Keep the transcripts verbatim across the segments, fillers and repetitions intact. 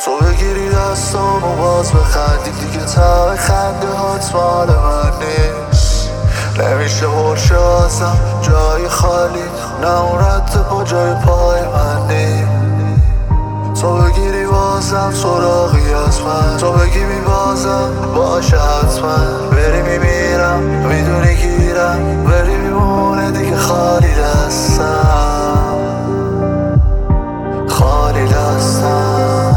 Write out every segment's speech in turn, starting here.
تو بگیری دستام و باز بخندی دیگه ته خنده هات مال من نیست. نمیشه برشه ازم جای خالی، نه اون رد پا جای پای من نیست. تو بگیری بازم سراغی از من، تو بگی میبازم باشه حتما. بری میمیرم میدونی گیرم، بری میمونه دیگه خالی دستم، خالی دستم.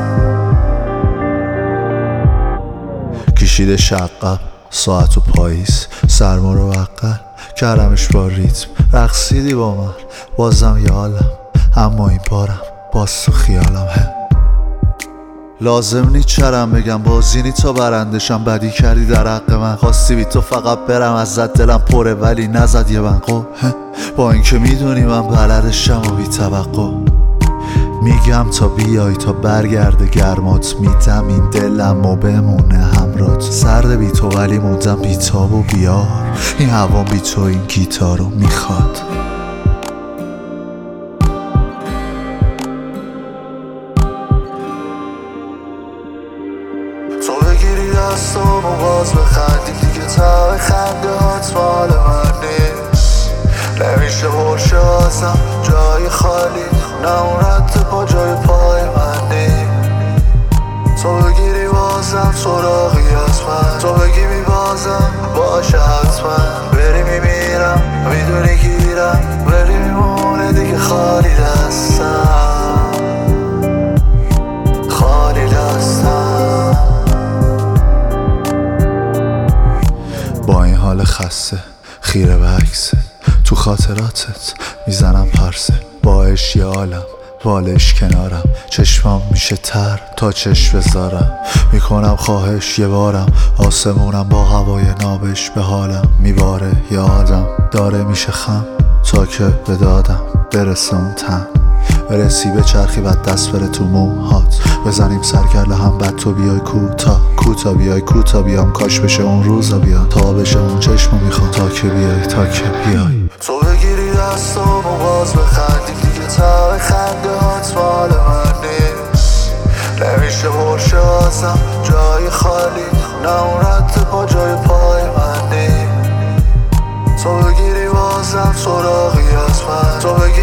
کشیده شقم ساعت و پاییز، سرما رو بغل کردمش با ریتم. رقصیدی با من بازم یالم، اما این بارم باز تو خیالم. هم لازم نی چرم بگم بازی نی تا برندشم. بدی کردی در حق من، خواستی بی تو فقط برم ازت، دلم پره ولی نزد یه بنقو. با اینکه میدونی من بلدشم و بی توقع میگم تا بیای تا برگرده گرمات. میدم این دلم و بمونه همرات، سرد بی تو ولی موندم بی تاب و بیار. این هوا بی تو این گیتارو میخواد. تو بگیری دستام و باز بخندی دیگه ته خنده هات مال من نیست. نمیشه برشه ازم جای خالی، نه اون رد پا جای پای من نیست. تو بگیری بازم سراغی از من، تو بگی میبازم باشه حتما. بری میمیرم میدونی گیرم، بری میمونه دیگه خالی دستم، خالی دستم. با این حال خسته خیره به عکسه، تو خاطراتت میزنم پرسه. باش یه عالم والش کنارم، چشمام میشه تر تا چشم بذارم. میکنم خواهش یه بارم، آسمونم با هوای نابش به حالم میباره. یه آدم داره میشه خم تا که به دادم برسه اون تن. برسی به چرخی بعد دست بره تو موهات، بزنیم سرکله هم بعد تو بیای کوتا کوتا بیای کوتا بیام. کاش بشه اون روزا بیا تا بشه اون چشمو میخوام، تا که بیای تا که بیای. تو بگیری دستام و باز بخندی دیگه ته خنده هات مال من نیست. نمیشه برشه ازم جای خالی، نه اون رد پا جای پای من نیست. تو بگیری بازم سراغی از من، تو بگی